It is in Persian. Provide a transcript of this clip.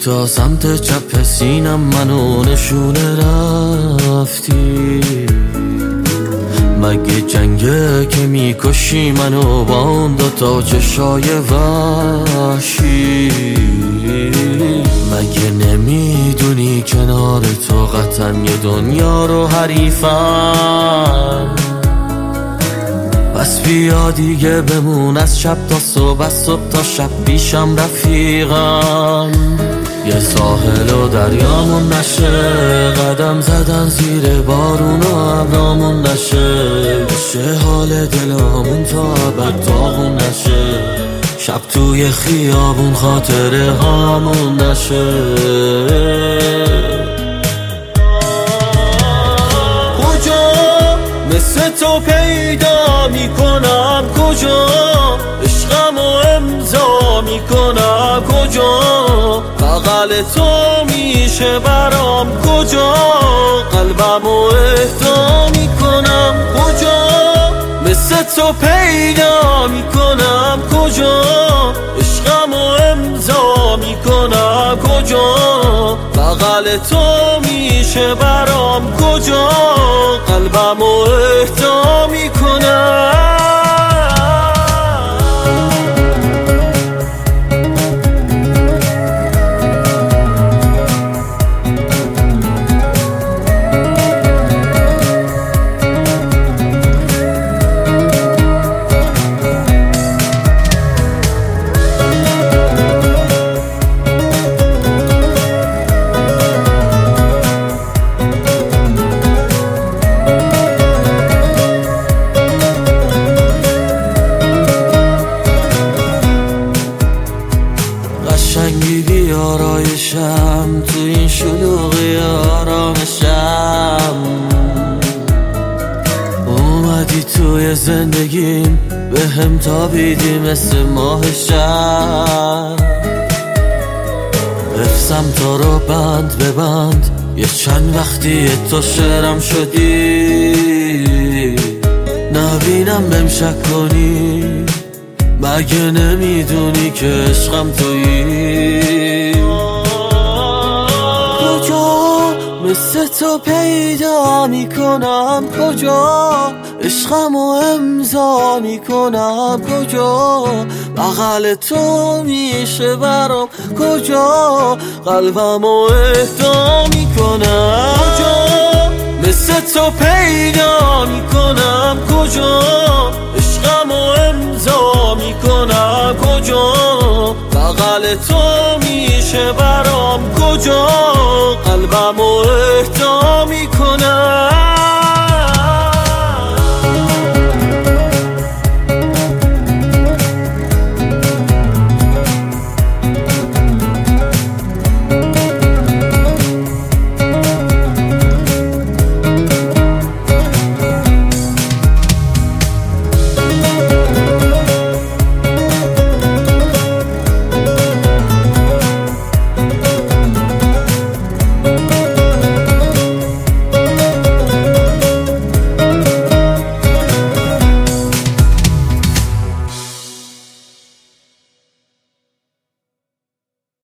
تا سمت چپ سینم منو نشونه رفتی. مگه جنگه که میکشی منو با اون دوتا چشای وحشی؟ مگه نمیدونی کنار تو قطعا یه دنیا رو حریفم؟ پس بیا دیگه بمون از شب تا صبح، از صبح تا شب پیشم رفیقم. یه ساحل و دریامون نشه، قدم زدن زیر بارون و ابرامون نشه. بشه حال دلامون تا ابد داغون نشه، شب توی خیابون خاطره هامون نشه. کجا مثل تو پیدا میکنم، کجا عشقمو امضا میکنم، کجا بغل تو میشه برام، کجا قلبمو اهدا میکنم، کجا مثل تو پیدا میکنم، کجا عشقمو امضا میکنم، کجا بغل تو میشه برام، کجا قلبمو اهدا میکنم. قشنگی بیارایشم تو این شلوغی آرامشم. اومدی توی زندگیم به هم تابیدی مثل ماه شب. حفظم تو رو بند به بند، یه چند وقتی تو شعرم شدی. نبینم بهم شک کنی، مگه نمیدونی که عشقم تویی؟ کجا مثل تو پیدا میکنم، کجا عشقمو امضا میکنم، کجا بغل تو میشه برام، کجا قلبمو اهدا میکنم، کجا مثل تو پیدا میکنم، کجا عشقمو امضا میکنم، کجا بغل تو میشه برام، کجا